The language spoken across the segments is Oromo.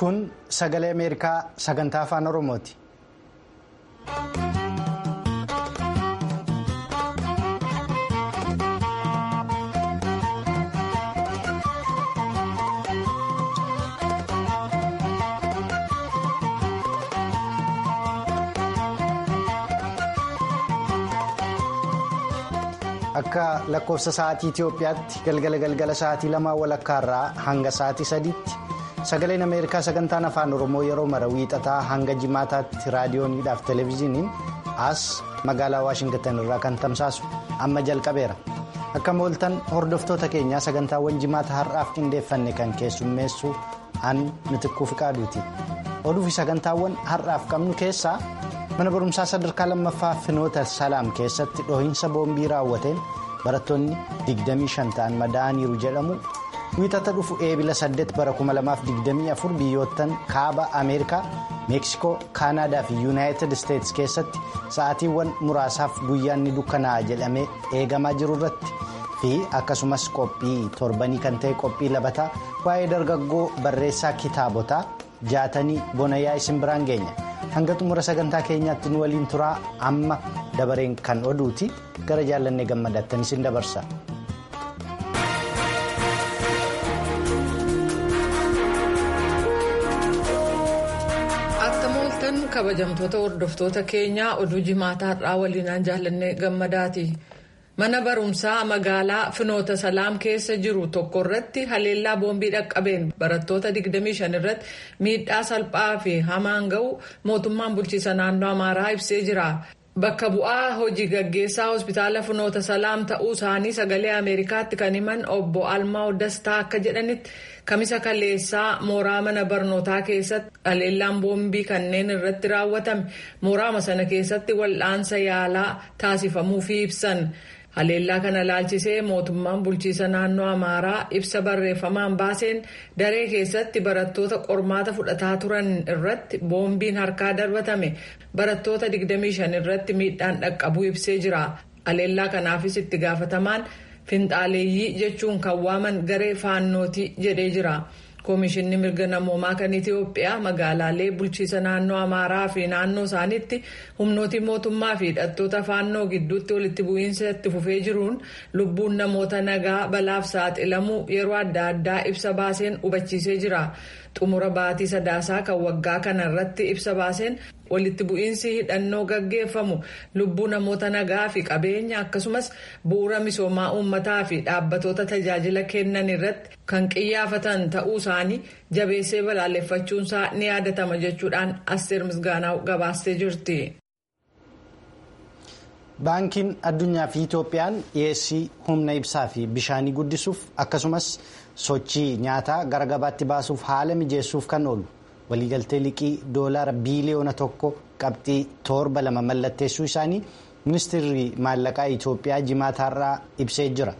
Kun sagalee Ameerikaa sagantaa afaan Oromooti. Akka lakkoofsa sa'aatii Itoophiyaatti galgala sa'aatii 2 walakkaarraa hanga sa'aatii 3tti sagaleen Ameerikaa sagantaan afaan Oromoo yeroo mara wiixataa hanga jimaataatti raadiyooniidhaaf televezyiiniin as magaalaa Waashingtan irraa kan tamsaasu amma jalqabeera. Akka mooltan hordoftoota keenyaa sagantaawwan jimaata har'aaf qindeeffanne kan keessummeessu an Mitikkuu Fiqaaduuti. Oduu fi sagantaawwan har'aaf qabnu keessaa mana barumsaa sadarkaa lammaffaa Finoota Salaam keessatti dhohiinsa boombii raawwateen barattoonni 25 ta'an madaa'aniiru jedhamu. Wiixata dhufu eebila 8 bara 2024 biyyoottan kaaba Ameerikaa, Meeksikoo, Kaanaadaa fi Yuunaayitid Isteetsi keessatti sa'aatiiwwan muraasaaf guyyaan ni dukkanaa'a jedhamee eegamaa jiru irratti fi akkasumas qophii torbanii kan ta'e qophii labataa waa'ee dargaggoo barreessaa kitaabotaa 60 bonayaa isin biraan geenya. Hanga xumura sagantaa keenyaatti nu waliin turaa amma dabareen kan oduuti gara jaallannee gammadaattan isin dabarsa. Kabajamtoota hordoftoota keenyaa oduu jimaataa har'aa waliinaan jaallannee gammadaati. Mana barumsaa magaalaa Finoota Salaam keessa jiru tokko irratti haleellaa boombii dhaqqabeen barattoota 25 irratti miidhaa salphaa fi hamaan ga'u mootummaan bulchiisa naannoo Amaaraa ibsee jira. Bakka bu'aa hojii gaggeessaa hospitaala Finoota Salaam ta'uu isaanii sagalee Ameerikaatti kan himan obbo Almaa'oo Dastaa akka jedhanitti kamisa kaleessaa mooraa mana barnootaa keessatti haleellaan boombii kanneen irratti raawwatame mooraa sana keessatti wal'aansa yaalaa taasifamuufii ibsan. Haleellaa kana laalchisee mootummaan bulchiisa naannoo Amaaraa ibsa barreeffamaan baaseen daree keessatti barattoota qormaata fudhataa turan irratti boombiin harkaa darbatame barattoota 25 irratti miidhaan dhaqqabuu ibsee jira. Haleellaa kanaafis itti gaafatamaan finxaaleeyyii jechuun kan waaman garee faannootii jedhee jira. Koomishinni mirga namoomaa kan Itoophiyaa magaalaalee bulchiisa naannoo Amaaraa fi naannoo isaaniitti humnooti mootummaa fi hidhattoota faannoo gidduutti walitti bu'iinsa itti fufee jiruun lubbuun namoota nagaa balaaf saaxilamuu yeroo adda addaa ibsa baaseen hubachiisee jira. Xumura baatii sadaasaa kan waggaa kana irratti ibsa baaseen walitti bu'iinsi hidhannoo gaggeeffamu lubbuu namoota nagaa fi qabeenya akkasumas bu'uura misoomaa uummataa fi dhaabbatoota tajaajila kennan irratti kan qiyyaafatan ta'uu isaanii jabeessee balaaleffachuunsaa ni yaadatama jechuudhaan Asteer Misgaanaa gabaastee jirti. Baankiin Addunyaa fi Itoophiyaan dhiyeessii humna ibsaa fi bishaanii guddisuuf akkasumas sochii nyaataa gara gabaatti baasuuf haala mijeessuuf kan oolu waliigaltee liqii doolaara biiliyoona 1.72 mallatteessuu isaanii ministeerri maallaqaa Itoophiyaa jimaataarraa ibsee jira.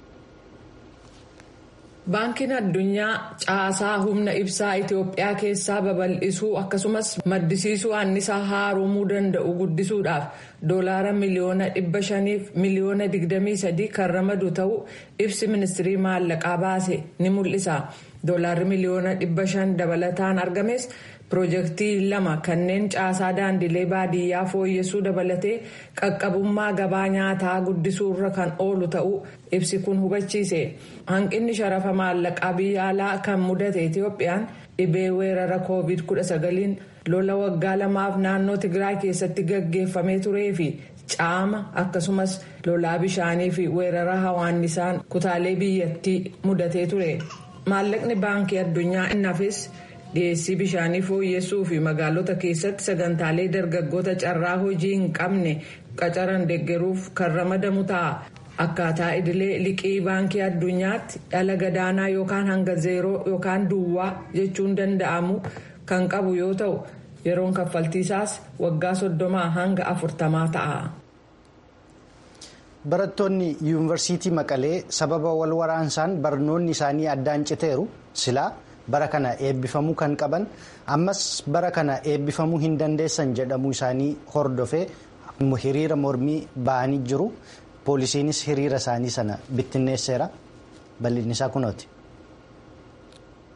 Baankiin Addunyaa caasaa humna ibsaa Itoophiyaa keessaa babal'isuu akkasumas maddisiisuu annisaa haaromuu danda'u guddisuudhaaf doolaara miliyoona 500 fi miliyoona 23 kan ramadu ta'uu ibsi ministeerii maallaqaa baase ni mul'isa. Doolaarri miliyoona 500 dabalataan argames piroojeektii 2 kanneen caasaa daandilee baadiyyaa fooyyessuu dabalatee qaqqabummaa gabaa nyaataa guddisuurra kan oolu ta'uu ibsi kun hubachiise. Hanqinni sharafa maallaqaa biyya alaa kan mudate Itoophiyaan dhibee weerara COVID-19 lola waggaa 2 naannoo Tigraay keessatti gaggeeffamee turee fi caama akkasumas lolaa bishaanii fi weerara hawaannisaan kutaalee biyyattii mudatee ture. Maallaqni baankii addunyaa innafis dhiyeessii bishaanii fooyyessuu fi magaalota keessatti sagantaalee dargaggoota carraa hojii hin qabne qacaran deeggaruuf kan ramadamu ta'a. Akkaataa idilee liqii baankii addunyaatti dhala gadaanaa yookaan hanga zeeroo yookaan duwwaa jechuun danda'amu kan qabu yoo ta'u yeroon kaffaltiisaas waggaa 30 hanga 40 ta'a. Barattoonni yuunivarsiitii Maqalee sababa wal waraansaan barnoonni isaanii addaan citeeru silaa bara kana eebbifamuu kan qaban ammas bara kana eebbifamuu hin dandeessan jedhamuu isaanii hordofee hiriira mormii ba'anii jiru. Poolisiinis hiriira isaanii sana bittinneesseera. Bal'inni isaa kunooti.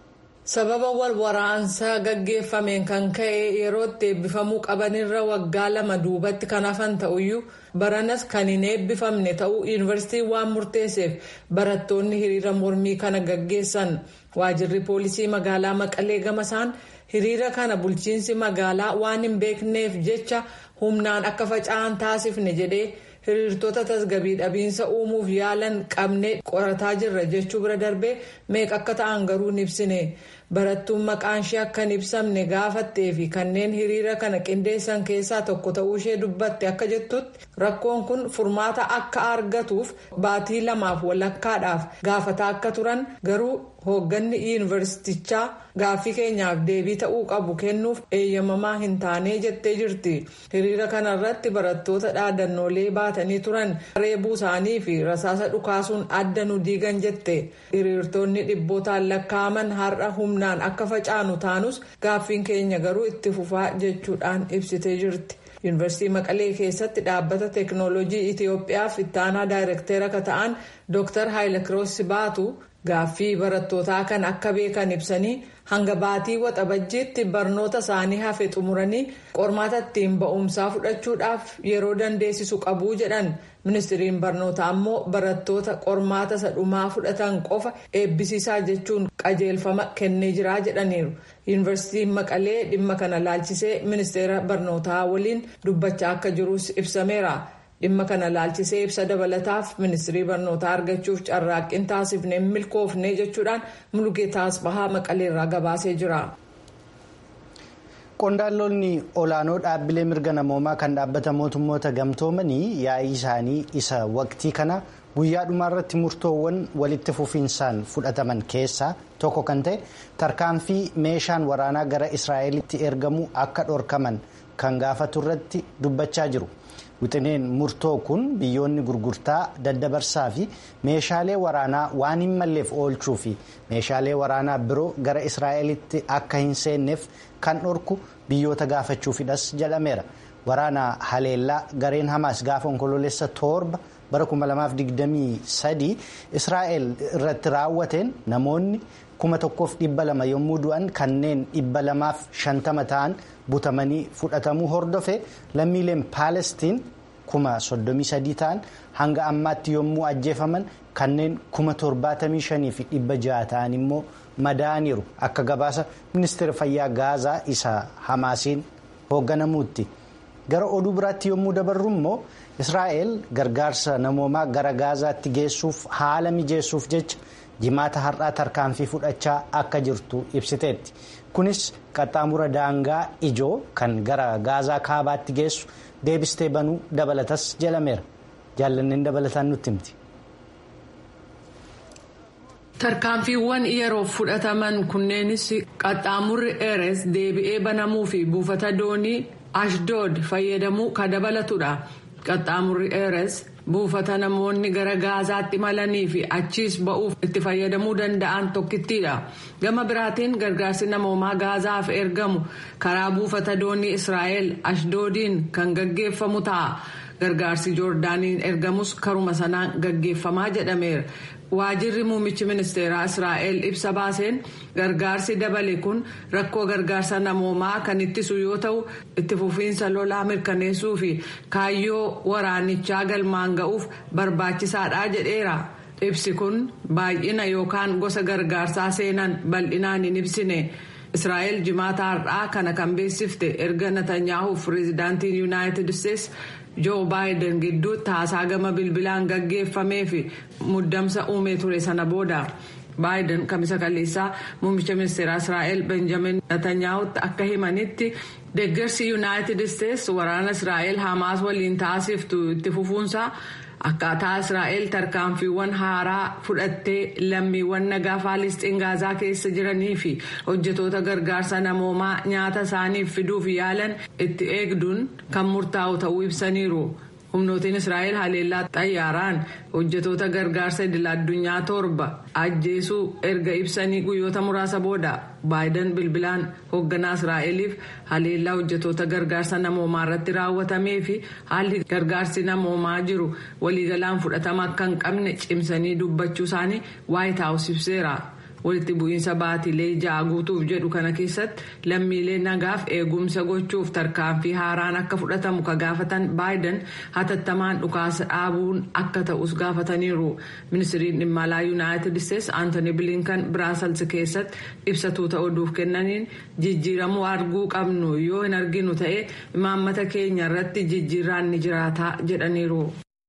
sababa wal waraansaa gaggeeffameen kan ka'e yerootti eebbifamuu qabanirra waggaa 2 duubatti kan hafan ta'uyyuu baranas kan hin eebbifamne ta'uu yuunivarsiitiin waan murteesseef barattoonni hiriira mormii kana gaggeessan. Waajjirri poolisii magaalaa Maqalee gamasaan hiriira kana bulchiinsi magaalaa waan hin beekneef jecha humnaan akka faca'an taasifne jedhee hiriirtota tasgabbii dhabiinsa uumuuf yaalan qabnee qorataa jirra jechuu bira darbee meeqa akka ta'an garuu hin ibsine. Barattuun maqaan ishee akka hin ibsamne gaafattee fi kanneen hiriira kana qindeessan keessaa tokko ta'uu ishee dubbatte akka jettutti rakkoon kun furmaata akka argatuuf baatii 2 walakkaadhaaf gaafataa akka turan garuu hoogganni yuunivarsiitichaa gaaffii keenyaaf deebii ta'uu qabu kennuuf eeyyamamaa hin taane jettee jirti. Hiriira kanarratti barattoota dhaadannoolee baatanii turan reebuu isaanii fi rasaasa dhukaasuun adda nu diigan jette. Hiriirtonni dhibbootaan lakkaa'aman har'a humnaan akka facaanu taanus gaaffiin keenya garuu itti fufaa jechuudhaan ibsitee jirti. Yuunivarsiitii Maqalee keessatti dhaabbata teeknooloojii Itiyoophiyaaf ittaanaa daayirektera akka ta'an Dr. Haayilekiroos Baatu gaaffii barattootaa kan akka beekan ibsanii hanga baatii waxabajjiitti barnoota isaanii hafe xumuranii qormaata ittiin ba'umsaa fudhachuudhaaf yeroo dandeessisu qabu jedhan. Ministiriin barnootaa ammoo barattoota qormaata sadhumaa fudhatan qofa eebbisiisaa jechuun qajeelfama kennee jira jedhaniiru. Yuunivarsiitiin Maqalee dhimma kana laalchisee ministeera barnootaa waliin dubbachaa akka jirus ibsameera. Dhimma kana laalchisee ibsa dabalataaf ministirii barnootaa argachuuf carraaqqiin taasifnee milkoofne jechuudhaan Mulugeetaa Asbahaa Maqaleerraa gabaasee jira. Qondaaltonni olaanoo dhaabbilee mirga namoomaa kan dhaabbata mootummoota gamtoomanii yaa'ii isaanii isa waqtii kana guyyaa dhumaarratti murtoowwan walitti fufiinsaan fudhataman keessaa tokko kan ta'e tarkaanfii meeshaan waraanaa gara Israa'elitti ergamu akka dhorkaman kan gaafatu irratti dubbachaa jiru. Wixineen murtoo kun biyyoonni gurgurtaa daddabarsaa fi meeshaalee waraanaa waan hin malleef oolchuu fi meeshaalee waraanaa biroo gara Israa'elitti akka hin seenneef kan dhorku biyyoota gaafachuufidhas jedhameera. Waraana haleellaa gareen Hamaas gaafa onkoloolessa 7 bara 2023 Israa'el irratti raawwateen namoonni 1,200 yommuu du'an kanneen 250 ta'an butamanii fudhatamuu hordofe lammiileen Paalestiin 33 ta'an hanga ammaatti yommuu ajjeefaman kanneen 75,600 ta'an immoo madaa'aniiru akka gabaasa ministeera fayyaa Gaazaa isa Hamaasiin hoogganamuutti. Gara oduu biraatti yommuu dabarru immoo Israa'el gargaarsa namoomaa gara Gaazaatti geessuuf haala mijeessuuf jecha jimaata har'aa tarkaanfii fudhachaa akka jirtu ibsiteetti. Kunis qaxxaamura daangaa ijoo kan gara Gaazaa kaabaatti geessu deebistee banuu dabalatas jedhameera. Jaallanneen dabalataan nutti himti. Tarkaanfiiwwan yeroof fudhataman kunneenis qaxxaamurri Eres deebi'ee banamuu fi buufata doonii Ashdood fayyadamuu kan dabalatudha. Qaxxaamurri Eres buufata namoonni gara Gaazaatti malanii fi achiis ba'uuf itti fayyadamuu danda'an tokkittiidha. Gama biraatiin gargaarsi namoomaa Gaazaaf ergamu karaa buufata doonii Israa'el Ashdoodiin kan gaggeeffamu ta'a. Gargaarsi Joordaaniin ergamus karuma sanaan gaggeeffamaa jedhameera. Waajirri muummichi ministeeraa Israa'el ibsa baaseen gargaarsi dabale kun rakkoo gargaarsa namoomaa kan ittisu yoo ta'u itti fufiinsa lolaa mirkaneessuu fi kaayyoo waraanichaa galmaan ga'uuf barbaachisaadha jedheera. Ibsi kun baay'ina yookaan gosa gargaarsaa seenan bal'inaan hin ibsine. Israa'el jimaata har'aa kana kan beeksifte erga Netanyaahu pireezidaantiin Yuunaayitid Isteetsi Joo Baayiden gidduutti haasaa gama bilbilaan gaggeeffamee fi muddamsa uumee ture sana booda. Baayiden kamisa kaleessaa muummicha ministeeraa Israa'el Benjamin Netanyahutti akka himanitti deeggarsi Yuunaayitid Isteetsi waraana Israa'el Hamaas waliin taasiftu itti fufuunsaa akkaataa Israa'el tarkaanfiiwwan haaraa fudhattee lammiiwwan nagaa Faalisxiin Gaazaa keessa jiranii fi hojjetoota gargaarsa namoomaa nyaata isaaniif fiduuf yaalan itti eegduun kan murtaa'u ta'uu ibsaniiru. Humnootiin Israa'el haleellaa xayyaaraan hojjetoota gargaarsa idil-addunyaa 7 ajjeesuu erga ibsanii guyyoota muraasa booda Baayiden bilbilaan hoogganaa Israa'eliif haleellaa hojjetoota gargaarsa namoomaa irratti raawwatamee fi haalli gargaarsi namoomaa jiru waliigalaan fudhatama akka hin qabne cimsanii dubbachuu isaanii White House ibseera. walitti bu'iinsa baatilee 6 guutuuf jedhu kana keessatti lammiilee nagaaf eegumsa gochuuf tarkaanfii haaraan akka fudhatamu ka gaafatan baayiden hatattamaan dhukaasa dhaabuun akka ta'us gaafataniiru. Ministiriin dhimma alaa yuunaayitid isteetsi Antooni Bilinkan Biraasels keessatti ibsatuu ta'uuf kennaniin jijjiiramuu arguu qabnu yoo hin arginu ta'e imaammata keenya irratti jijjiirraan ni jiraata jedhaniiru.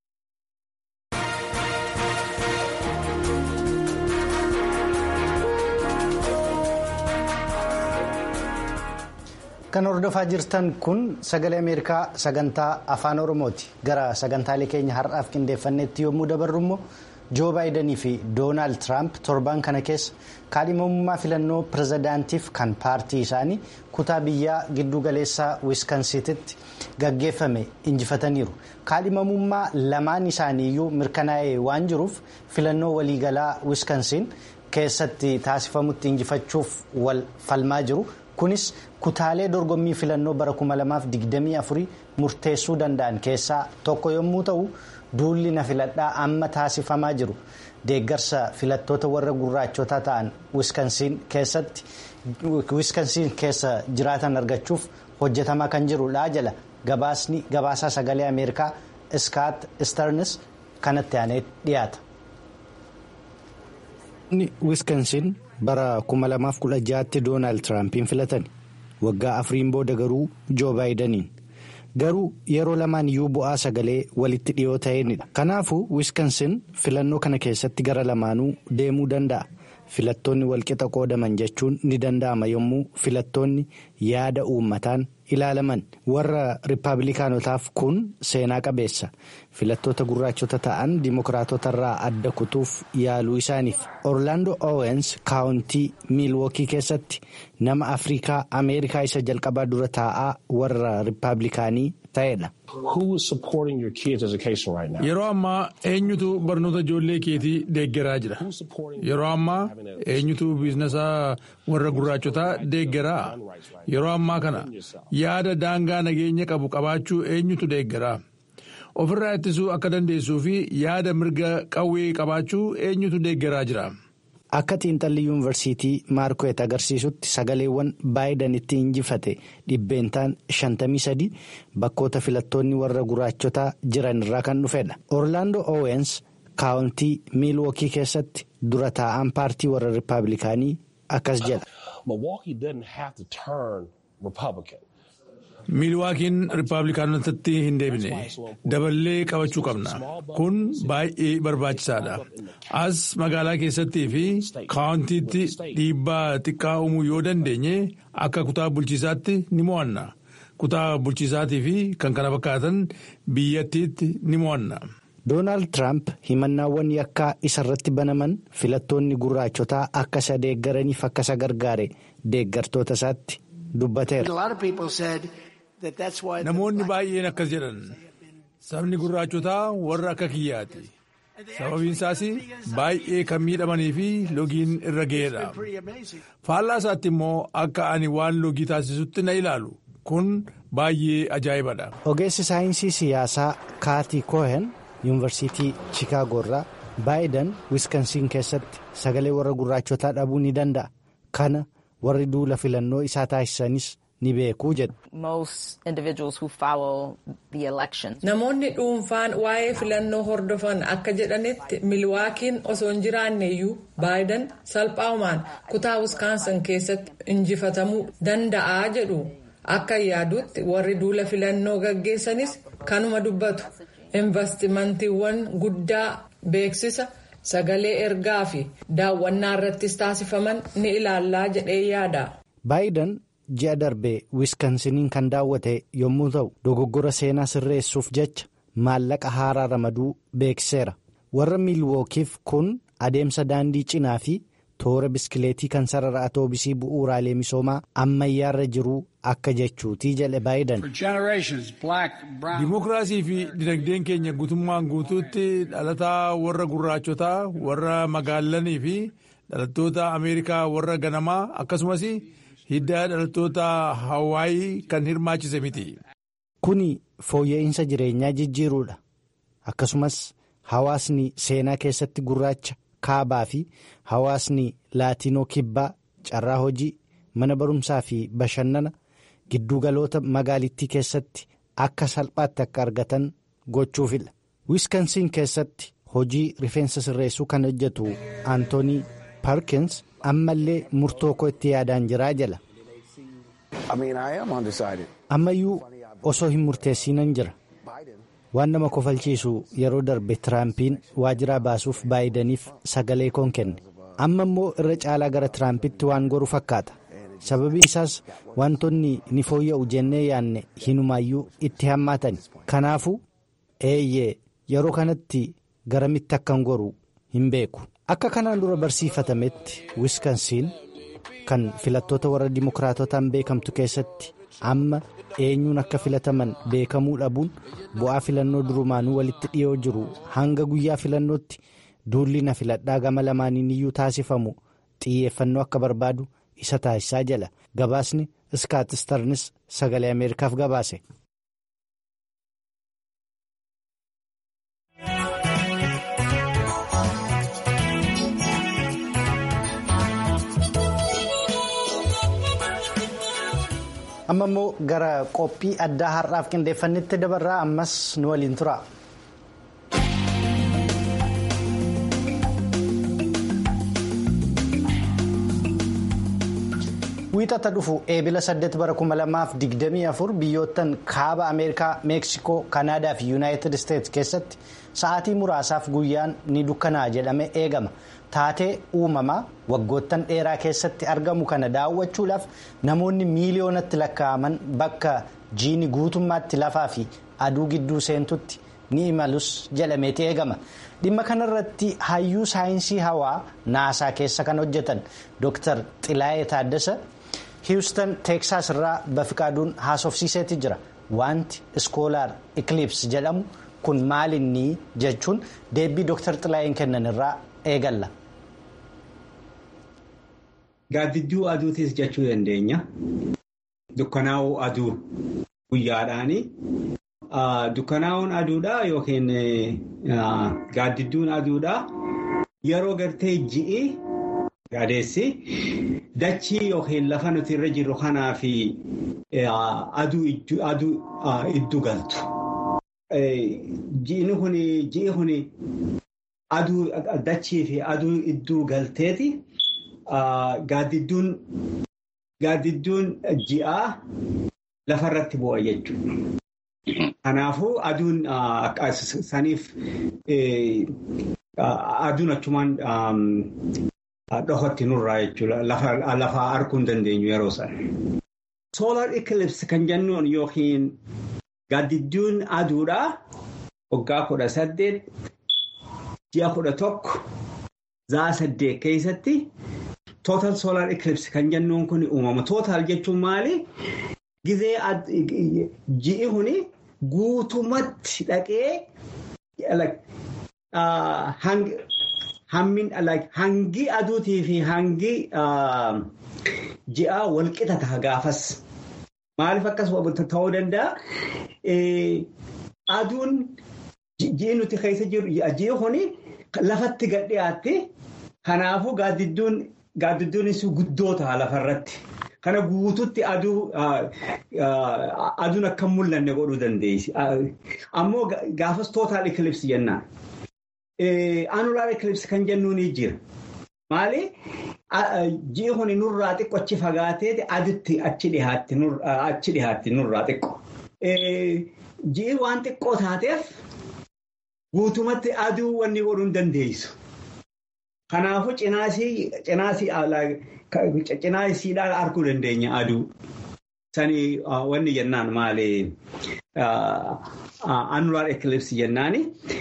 Kan hordofaa jirtan kun sagalee Ameerikaa sagantaa afaan Oromooti. Gara sagantaalee keenya har'aaf qindeeffannetti yommuu dabarru immoo Joo Baayidanii fi Doonaald Tiraamp torban kana keessa kaadhimamummaa filannoo pirezidaantiif kan paartii isaanii kutaa biyyaa giddu galeessaa Wiskansinitti gaggeeffame injifataniiru. Kaadhimamummaa lamaan isaaniiyyuu mirkanaa'ee waan jiruuf filannoo waliigalaa Wiskansin keessatti taasifamutti injifachuuf wal falmaa jiru. Kunis kutaalee dorgommii filannoo bara 2024 murteessuu danda'an keessaa tokko yommuu ta'u duulli na filadhaa amma taasifamaa jiru deeggarsa filattoota warra gurraachotaa ta'an Wiskansin keessa jiraatan argachuuf hojjetamaa kan jirudha jala gabaasaa sagalee Ameerikaa Scott Stearns kanatti aanee dhiyaata. Wiskansin bara 2016tti Doonaald Tiraampiin filatan waggaa 4 booda garuu Joo Baayidaniin garuu yeroo lamaan iyyuu bu'aa sagalee walitti dhiyoo ta'eenidha. Kanaafuu Wiskansin filannoo kana keessatti gara lamaanuu deemuu danda'a. Filattoonni walqixa qoodaman jechuun ni danda'ama yommuu filattoonni yaada uummataan ilaalaman. Warra Rippaabilikaanotaaf kun seenaa qabeessa. Filattoota gurraachota ta'an Dimookiraatotarraa adda kutuuf yaaluu isaaniif. Orlaandoo Owens kaawuntii Miilwookii keessatti nama Afrikaa Ameerikaa isa jalqabaa dura taa'aa warra Rippaabilikaanii ta'edha. Yeroo ammaa eenyutu barnoota ijoollee keetii deeggaraa jira? Yeroo ammaa eenyutu biizinasa warra gurraachotaa deeggaraa? Yeroo ammaa kana yaada daangaa nageenya qabu qabaachuu eenyutu deeggaraa? Ofirraa ittisuu akka dandeessuu fi yaada mirga qawwee qabaachuu eenyutu deeggaraa jira? Akka xiinxalli yuunivarsiitii Maarkweet agarsiisutti sagaleewwan Baayidanitti injifate dhibbeentaan 53 bakkoota filattoonni warra gurraachotaa jiran irraa kan dhufedha. Orlaandoo Owens kaawuntii Miilwookii keessatti dura taa'aan paartii warra Rippaabilikaanii akkas jedha. Miilwaakiin Rippaabilikaanotatti hin deebine daballee qabachuu qabna. Kun baay'ee barbaachisaadha. As magaalaa keessattii fi kaawuntiitti dhiibbaa xiqqaa uumuu yoo dandeenye akka kutaa bulchiisaatti ni mo'anna. Kutaa bulchiisaatii fi kan kana fakkaatan biyyattiitti ni mo'anna. Doonaald Tiraamp himannaawwan yakkaa isarratti banaman filattoonni gurraachotaa akka isa deeggaraniif akka isa gargaare deeggartoota isaatti dubbateera. Namoonni baay'een akkas jedhan sabni gurraachotaa warra akka kiyyaati. Sababiin isaas baay'ee kan miidhamanii fi logiin irra ga'eedha. Faallaa isaatti immoo akka ani waan logii taasisutti na ilaalu kun baay'ee ajaa'ibadha. Ogeessi saayinsii siyaasaa Kaatii Koohen yuunivarsiitii Chicaagoo irraa Baayidan Wiskansin keessatti sagalee warra gurraachotaa dhabuu ni danda'a. Kana warri duula filannoo isaa taasisanis ni beekuu jedhu. Namoonni dhuunfaan waa'ee filannoo hordofan akka jedhanitti Milwaakiin osoo hin jiraanne iyyuu Baayidan salphaamaan kutaa Wiskaansin keessatti injifatamuu danda'a jedhu. Akka yaadutti warri duula filannoo gaggeessanis kanuma dubbatu. Investimantiiwwan guddaa beeksisa sagalee ergaa fi daawwannaa irrattis taasifaman ni ilaallaa jedhee yaada. Baayidan ji'a darbee Wiskansiniin kan daawwate yommuu ta'u dogoggora seenaa sirreessuuf jecha maallaqa haaraa ramaduu beeksiseera. Warra Miilwookiif kun adeemsa daandii cinaa fi toora biskileetii kan sarara atoobisii bu'uuraalee misoomaa ammayyaarra jiru akka jechuutii jedhe Baayidan. Dimookiraasii fi dinagdeen keenya guutummaan guutuutti dhalataa warra gurraachotaa warra magaalanii fi dhalattoota Ameerikaa warra ganamaa akkasumas hidda dhalattoota Hawaayii kan hirmaachise miti. Kuni fooyya'insa jireenyaa jijjiiruudha. Akkasumas hawaasni seenaa keessatti gurraacha kaabaa fi hawaasni laatiinoo kibbaa carraa hojii mana barumsaa fi bashannana giddugaloota magaalittii keessatti akka salphaatti akka argatan gochuufidha. Wiskansiin keessatti hojii rifeensa sirreessuu kan hojjetu Antoonii Parkins ammallee murtoo koo itti yaadaan jiraa jala. Ammayyuu osoo hin murteessinan jira. Waan nama kofalchiisu yeroo darbe Tiraampiin waajjiraa baasuuf baayidaniif sagalee koon kenne. Amma immoo irra caalaa gara Tiraampitti waan goru fakkaata. Sababiin isaas wantoonni ni fooyya'u jennee yaanne hinumaayyuu itti hammaatani. Kanaafuu yeroo kanatti garamitti akkan goru hin beeku. Akka kanaan dura barsiifatametti Wiskansiin kan filattoota warra Dimookiraatotaan beekamtu keessatti amma eenyuun akka filataman beekamuu dhabuun bu'aa filannoo durumaanuu walitti dhiyoo jiru hanga guyyaa filannootti duulli na filadhaa gama lamaaniin iyyuu taasifamu xiyyeeffannoo akka barbaadu isa taasisaa jala. Gabaasni Scott Stearns sagalee Ameerikaaf gabaase. Amma immoo gara qophii addaa har'aaf qindeeffannetti dabarraa ammas nu waliin tura. Wiixata dhufu eebila 8 bara 2024 biyyoottan kaaba Ameerikaa, Meeksikoo, Kanaadaa fi Yuunaayitid Isteetsi keessatti sa'aatii muraasaaf guyyaan ni dukkanaa'a jedhamee eegama. Taatee uumamaa waggoottan dheeraa keessatti argamu kana daawwachuudhaaf namoonni miiliyoonatti lakkaa'aman bakka jiini guutummaatti lafaa fi aduu gidduu seentutti ni imalus jedhameeti eegama. Dhimma kanarratti hayyuu saayinsii hawaa naasaa keessa kan hojjetan Dr. Xilaayee Taaddasa Hiwustan Teeksaas irraa Bafiqaaduun haasofsiiseeti jira. Wanti iskoolaar ikiliipsi jedhamu kun maalinni jechuun deebii Dr. Xilaayeen kennan irraa eegalla. Gaaddidduu aduutis jechuu dandeenya. Dukkanaa'uu aduu guyyaadhaani. Dukkanaa'uun aduudhaa yookiin gaaddidduun aduudhaa yeroo gartee ji'i gaadeessi dachii yookiin lafa nuti irra jirru kanaa fi aduu iddu galtu. Ji'i kuni aduu dachii fi aduu idduu galteeti gaaddidduun ji'aa lafarratti bu'a jechuudha. Kanaafuu aduun saniif aduun achumaan dhohatti nurraa jechuudha. Lafa arguu hin dandeenyu yeroo sana. Solar eclipse kan jennuun yookiin gaaddidduun aduudhaa waggaa 18 ji'a 11 za'a 8 keessatti total solar eclipse kan jennuun kun uumama. Total jechuun maali? Gizee ji'i kuni guutumatti dhaqee hangi aduutii fi hangi ji'a walqixa ta'a gaafas. Maaliif akkas ta'uu danda'a? Aduun ji'i nuti keessa jiru ji'i kuni lafatti gad dhiyaatti. Kanaafuu gaaddidduunis guddoo ta'a lafarratti. Kana guututti aduun akka mul'anne godhuu dandeessi. Ammoo gaafas total eclipse jennaan. Annular eclipse kan jennuun jira. Maali? Ji'i kuni nurraa xiqqoo achi fagaateeti aduutti achi dhiyaatti nurraa xiqqoo. Ji'i waan xiqqoo taateef guutumatti aduu wanni godhuu hin dandeessu. Kanaafuu cinaasiidhaan arguu dandeenya aduu. Sanii wanni jennaan maali? Annular eclipse jennaani.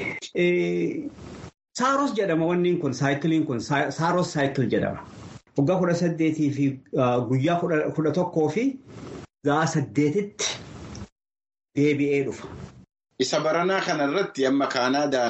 Saaros jedhama wanni kun saayikiliin kun Saaros saayikil jedhama. Waggaa 18 fi guyyaa 11 fi za'a 8tti deebi'ee dhufa. Isa baranaa kanarratti amma Kaanaadaan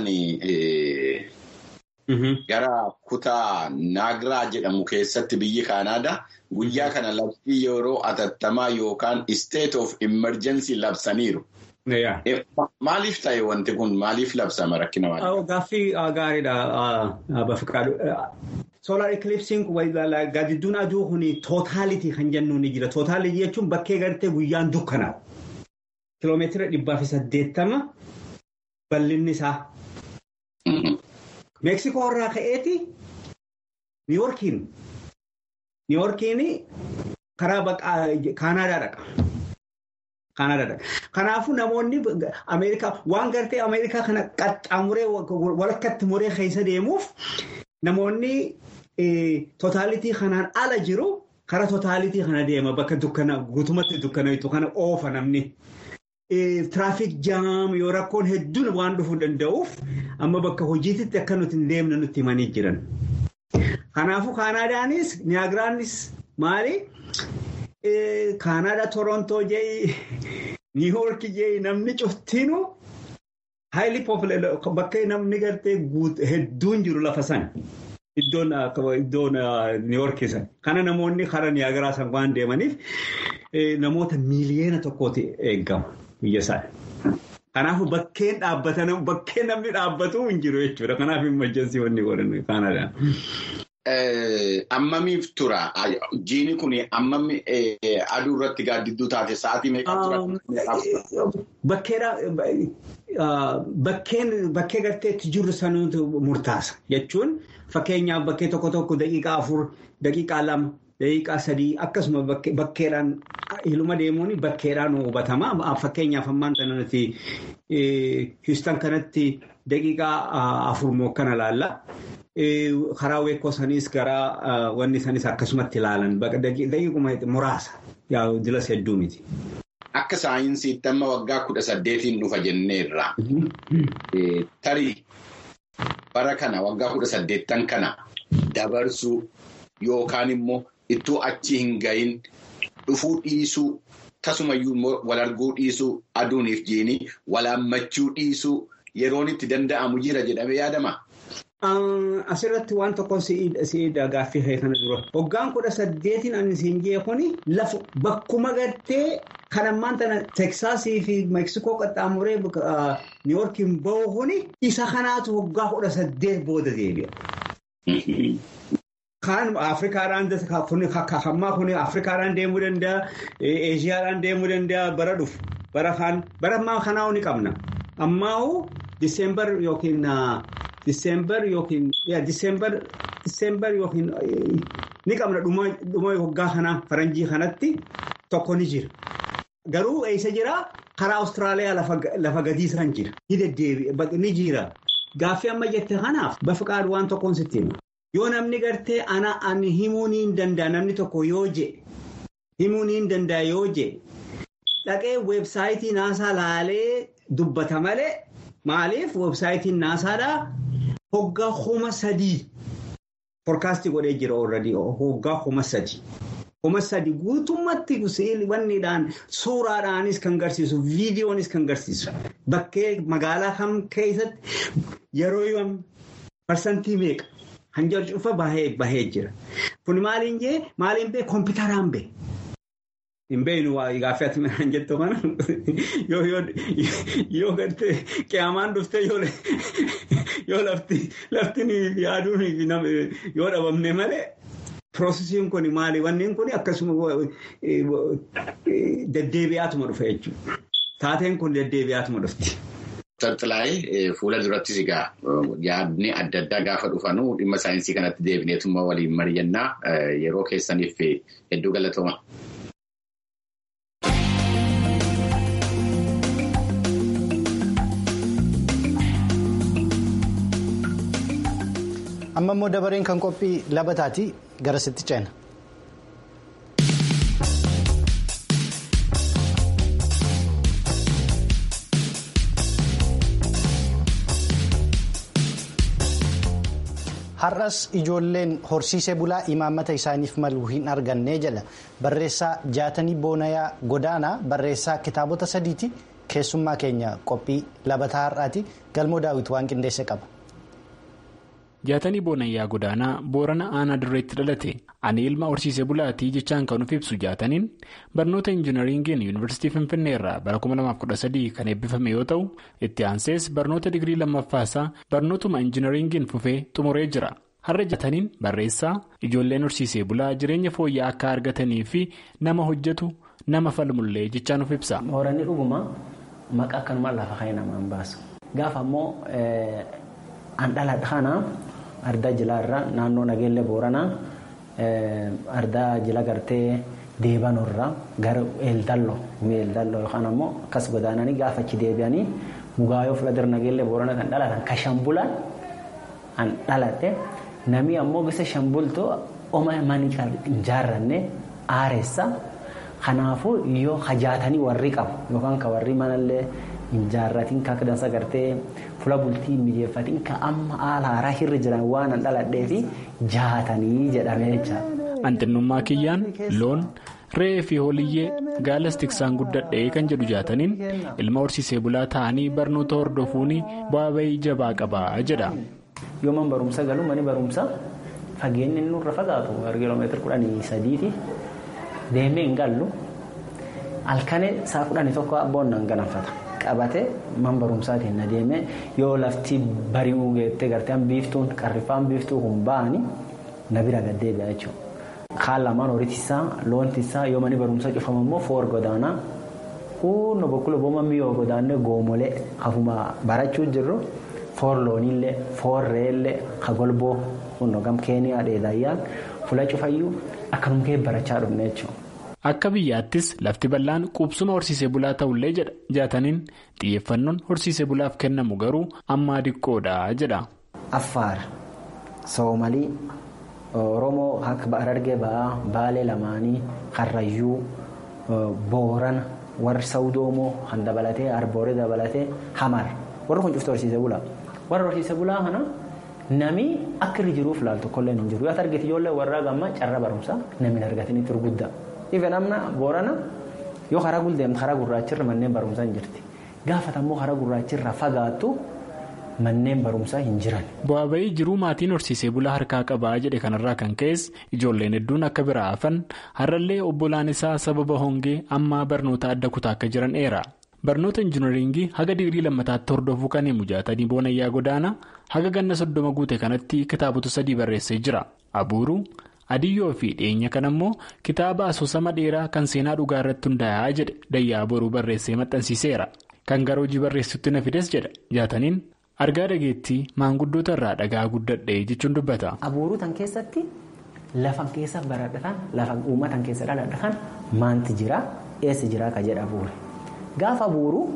gara kutaa Naagiraa jedhamu keessatti biyyi Kaanaadaa guyyaa kana labsii yeroo atattamaa yookaan state of emergency labsaniiru. Maaliif ta'e wanti kun maaliif labsama rakkina maaliif? Gaaffii gaariidha Bafqaadu. Solar eclipsiin gaadidduun aduu kun tootaalitii kan jennu ni jira. Tootaalitii jechuun bakkee gartee guyyaan dukkanaa'u. Kiloomeetira 180 bal'inni isaa. Meeksikoo irraa ka'eeti Niiwoorkiin karaa Kaanaadaa dhaqa. Kanaafuu namoonni Ameerikaa waan gartee Ameerikaa kana qaxxaamuree walakkatti muree keessa deemuuf namoonni tootaalitii kanaan ala jiru karaa tootaalitii kana deema bakka guutumatti dukkanaitu kana oofa namni. Tiraafik jaam yoo rakkoon hedduun waan dhufuu danda'uuf amma bakka hojiititti akka nuti hin deemne nutti himanii jiran. Kanaafuu Kaanaadaanis Niyaagiraanis maali? Kaanaada Torontoo jee Niiwoorki jee namni cuftiinuu haayilii poopuleer bakka namni gartee hedduun jiru lafa sana iddoon Niiwoorki sana. Kana namoonni karaa Niyaagiraa san waan deemaniif namoota miiliyoona tokkooti eegama biyya isaanii. Kanaafuu bakkeen namni dhaabbatu hin jiru jechuudha. Kanaaf imajjensii wanni godhan Kaanaadaan. Ammamiif tura? Jiini kun ammami aduu irratti gaaddidduu taate sa'aatii meeqa tura? Bakkee garteetti jirru sanuutu murtaasa jechuun fakkeenyaaf bakkee tokko daqiiqaa 4, daqiiqaa 2, daqiiqaa 3 akkasuma bakkeedhaan ilma deemuun bakkeedhaan hubatama. Fakkeenyaaf ammaan tanatti Houston kanatti daqiiqaa 4 moo kana laalla. Karaa weekoo sanis gara wanni sanis akkasumatti ilaalan daqiiquma muraasa dilas hedduu miti. Akka saayinsiitti amma waggaa 18 dhufa jenneerra. Tarii bara kana waggaa 18 kana dabarsuu yookaan immoo ittuu achi hin gahin dhufuu dhiisuu tasumayyuu wal arguu dhiisuu aduuniif jiini walaammachuu dhiisuu yeroon itti danda'amu jira jedhamee yaadama. Asirratti waan tokko si'idha gaaffii kana dura. Waggaan 18 ani siin jee kuni lafa bakkuma gartee kan ammaan tana Teksaasii fi Meeksikoo qaxxaamuree Niiwoorkiin bahu kuni isa kanaatu waggaa 18 booda deebi'a. Kan Afrikaadhaan hammaa kuni Afrikaadhaan deemuu danda'a, Eeshiyaadhaan deemuu danda'a bara dhufu. Bara ammaa kanaa ni qabna. Ammaa Diseembar yookiin Diseembar yookiin ni qabna dhuma waggaa kanaa faranjii kanatti tokko ni jira. Garuu eessa jira? Karaa Awustiraaliyaa lafa gadiisaan jira. Ni jira. Gaaffii amma jette kanaaf Bafqaadu waan tokkoon sitti hima. Yoo namni gartee ani himuu ni danda'a namni tokko yoo je himuu ni danda'a yoo je dhaqee weebsaayitii naasaa laalee dubbata malee maaliif weebsaayitiin naasaadhaa hoggaa 3 foorkaastii godhee jira already hoggaa 3 guutummaatti wanniidhaan suuraadhaanis kan garsiisu viidiyoonis kan garsiisu bakkee magaalaa kam keessatti yeroo yoom parsantii meeqa hanjar cufa bahee jira. Kun maaliin bee kompiitaraan bee. Hin beeknu gaaffii ati midhaan jettu kana yoo gartee qiyaamaan dhuftee yoo laftiin yaaduun yoo dhabamne malee piroosesiin kun maali? Wanni kun akkasuma deddeebi'aatuma dhufa jechuudha. Taateen kun deddeebi'aatuma dhufti. Tartilaayee fuula durattis egaa yaadni adda addaa gaafa dhufanuu dhimma saayinsii kanatti deebineetummaa waliin mari'annaa yeroo keessaniif hedduu galatooma. Amma immoo dabareen kan qophii labataati gara sitti ceena. Har'as ijoolleen horsiisee bulaa imaammata isaaniif malu hin arganne jedha barreessaa Jaatanii Boonayaa Godaanaa barreessaa kitaabota 3 keessummaa keenya qophii labataa har'aati galmoo daawit waan qindeesse qaba. Jaatanii Boonayyaa Godaanaa Boorana Aanaa Dirreetti dhalate. Ani ilma horsiisee bulaatii jechaan kan nuuf ibsu Jaataniin barnoota injinariingiin Yuunivarsiitii Finfinnee irraa bara 2013 kan eebbifame yoo ta'u, itti aansees barnoota digirii lammaffaasaa barnootuma injinariingiin fufee xumuree jira. Har'a Jaataniin barreessaa ijoolleen horsiisee bulaa jireenya fooyya'aa akka argatanii fi nama hojjetu nama falmullee jechaan nuuf ibsa. Mooranni dhuguma maqaa akkanuma lafa ka'ee namaan baasu. Gaafa immoo an dhaladha kana ardaa jilaa irraa naannoo Nageellee Booranaa ardaa jila gartee deebanurraa gara eeldalloo yookaan ammoo akkas godaananii gaafa achi deebi'anii mugaayoo fuuldura Nageellee Booranaa kan dhalatan ka shambulaan an dhaladhe namni ammoo gosa shambultoo oma manii kan hin jaarranne aareessa kanaafuu yoo hajaatanii warri qabu yookaan ka warri manallee hin jaarratiin ka dansa gartee fuula bultii mijeeffatiin ka amma haala haaraa hirri jiran waan an dhaladhee fi jaatanii jedhamee jecha. Antinnummaa kiyyaan loon re'ee fi holiyyee gaalas tiksaan guddadhee kan jedhu Jaataniin ilma horsiisee bulaa ta'anii barnoota hordofuun bu'aa bahii jabaa qabaa jedha. Yoo man barumsa galu mani barumsa fageenyi inni nurra fagaatu kiiloomeetira 13 deemee hin gallu halkanii saa 11 abboon nan ganafata. Qabatee man barumsaatiin na deemee yoo lafti bari'uu geettee garteen biiftuun qarrifaan biiftuu kun ba'anii na bira gaddeebi'a jechuudha. Kaan lamaan horiitisaa loontisaa yoo mani barumsaa cufamu immoo foor godaanaa kunno bokkula booma mi'oo godaannee goomolee hafuma barachuu jirru foor looniillee foor re'eellee hagolboo kunno gam keeniyaa dheedaayyaan fuula cufayyuu akkanuma kee barachaa dhufne jechuudha. Akka biyyaattis lafti bal'aan qubsuma horsiisee bulaa ta'ullee jedha Jaataniin xiyyeeffannoon horsiisee bulaaf kennamu garuu ammaa diqqoodha jedha. Affaar, Soomalii, Oromoo akka Harargee ba'aa, Baalee lamaanii, Karrayyuu, Boorana, warri Sawdoomoo kan dabalatee, Arbooree dabalatee, Hamar. Warri kun cuftu horsiisee bulaa. Warri horsiisee bulaa kana namni akka irra jiruuf laal tokkollee hin jiru. Yoo argite ijoollee warraa gammaa carra barumsaa namni argatanii turguddaa. Ife namna Boorana yoo karaa guldeemte karaa gurraachirra manneen barumsaa hin jirti. Gaafata immoo karaa gurraachirra fagaattu manneen barumsaa hin jiran. Bu'aa bahii jiruu maatiin horsiisee bulaa harkaa qabaa jedhe kanarraa kan ka'es ijoolleen hedduun akka biraa hafan har'allee obbolaan isaa sababa hongee ammaa barnoota adda kutaa akka jiran eera. Barnoota injinariingii haga digirii lammataatti hordofuu kan himu Jaatanii Boonayyaa Godaanaa haga ganna 30 guute kanatti kitaabota 3 barreessee jira. Abuuruu, Adiyyoo fi dhiyeenya kan ammoo kitaaba asoosama dheeraa kan seenaa dhugaa irratti hundaa'aa jedhe Dayyaa Boruu barreessee maxxansiiseera. Kan gara hojii barreessutti na fides jedha Jaataniin argaa dhageettii maanguddoota irraa dhagaa guddadhee jechuun dubbata. Abuuruu tan keessatti lafa keessa baradhatan lafa uummatan keessa dhaladhatan maanti jira eessa jira ka jedha abuure. Gaafa abuuruu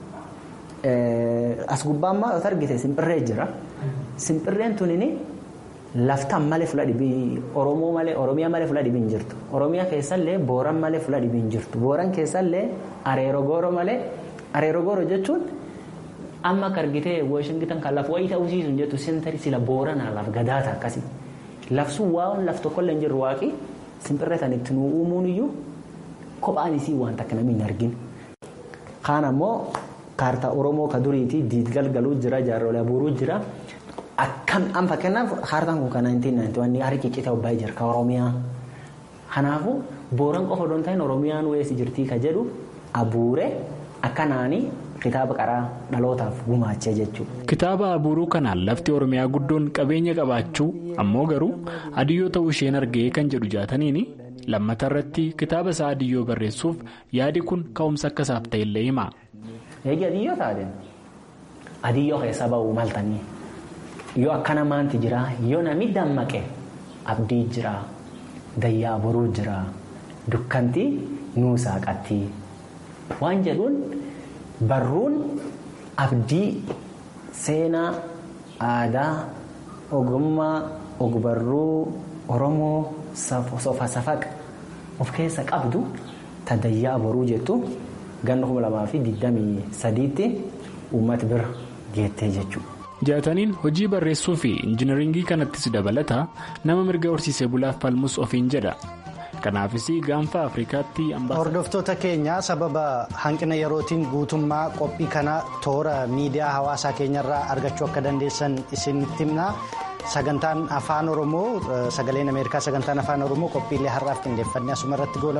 as gubbaammaa yoo argite simpirree jira. Simpirreen tunini laftaan malee fuula dhibii Oromoo malee Oromiyaa malee fuula dhibii hin jirtu. Oromiyaa keessallee Booran malee fuula dhibii hin jirtu. Booran keessallee Areerogooro malee Areerogooro jechuun amma akka argitee Washington kan lafa wayii ta'uu siisu hin jettu seentarii sila Booranaa laf gadaata akkasii. Lafsuun waan laf tokkollee hin jirru waaqii simpirree tan itti nuu uumuun iyyuu kophaan isii waan takka namni hin argin. Kaan ammoo kaartaa Oromoo ka duriitii diidgalgaluu jira jaarrolee abuuruu jira. Akkam an fakkeenyaaf kaartaan kun kan 1991 harki ciccitee obbaayee jira ka Oromiyaa. Kanaafuu Booran qofa odoon ta'in Oromiyaan weessi jirtii ka jedhu abuuree akkanaanii kitaaba qaraa dhalootaaf gumaachee jechuudha. Kitaaba abuuruu kanaan lafti Oromiyaa guddoon qabeenya qabaachuu ammoo garuu adiyyoo ta'uu isheen argee kan jedhu Jaataniini lammata irratti kitaaba isaa adiyyoo barreessuuf yaadi kun ka'umsa akka isaaf ta'ellee hima. Eegi adiyyoo taate adiyyoo keessa ba'uu maltanii yoo akkana maanti jira yoo namni dammaqe abdii jira dayyaa boruu jira dukkantii nuusaa qattii waan jedhuun barruun abdii seenaa aadaa ogummaa ogbarruu Oromoo sofa safaqa of keessa qabdu ta dayyaa boruu jettu ganna 2023tti uummata bira geettee jechuudha. Jaataniin hojii barreessuu fi injinaringii kanattis dabalata nama mirga horsiisee bulaaf falmus ofiin jedha. Kanaafis gaanfa Afrikaatti hordoftoota keenya sababa hanqina yerootiin guutummaa qophii kana toora miidiyaa hawaasaa keenyarraa argachuu akka dandeessan isinitti himna. sagantaan afaan Oromoo sagaleen Ameerikaa sagantaan afaan Oromoo qophiilee har'aaf qindeeffannee asuma irratti